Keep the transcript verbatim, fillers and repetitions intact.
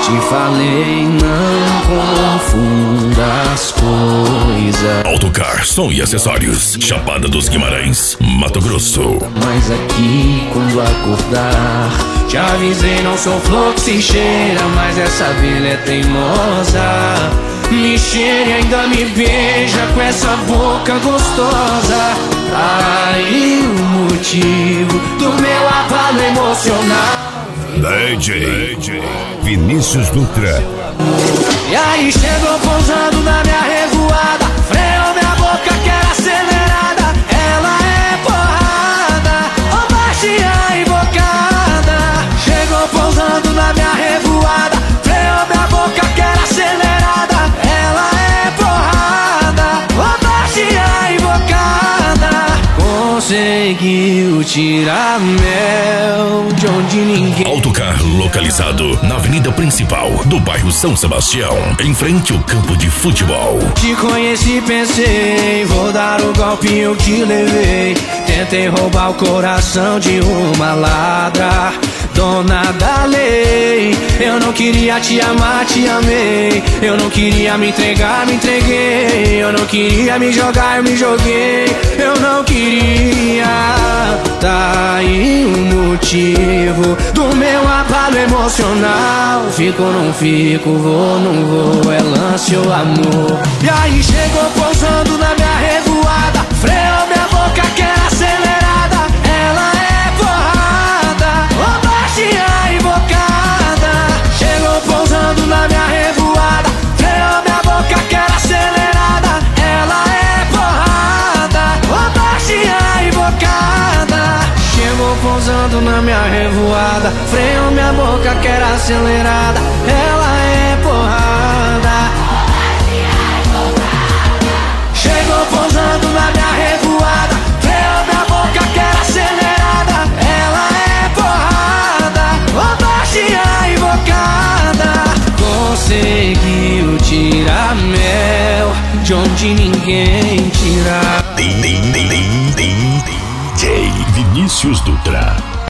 te falei, não confunda as coisas. Autocar, som e acessórios, Chapada dos Guimarães, Mato Grosso. Mas aqui quando acordar, te avisei, não sou flor que se cheira, mas essa abelha é teimosa. Me cheira e ainda me beija com essa boca gostosa. Aí o motivo do meu abalo emocional. D J Vinícius Dutra. E aí chegou pousando na minha revoada, freou minha boca que era acelerada. Ela é porrada, ô baixinha invocada. Chegou pousando na minha revoada, freou minha boca que era acelerada. Ela é porrada, ô baixinha invocada. Conseguiu tirar mel de onde ninguém. Autocar localizado na avenida principal do bairro São Sebastião, em frente ao campo de futebol. Te conheci, pensei, vou dar o golpe, eu te levei. Tentei roubar o coração de uma ladra, dona da lei. Eu não queria te amar, te amei. Eu não queria me entregar, me entreguei. Eu não queria me jogar, eu me joguei. Eu não queria. Tá aí o motivo do meu abalo emocional. Fico ou não fico, vou, não vou, é lance ou amor. E aí chegou pousando na minha revoada, freou minha boca que era acelerada. Ela é porrada, ô baixinha invocada. Chegou pousando na minha revoada, freou minha boca que era acelerada. Ela é porrada, ô baixinha invocada. Chegou pousando na minha revoada, freou minha boca que era acelerada. Ela é porrada. Chegou pousando na minha revoada, freou minha boca que era acelerada. Ela é porrada, ô baixinha invocada. Conseguiu tirar mel de onde ninguém tira. D J Vinícius Dutra.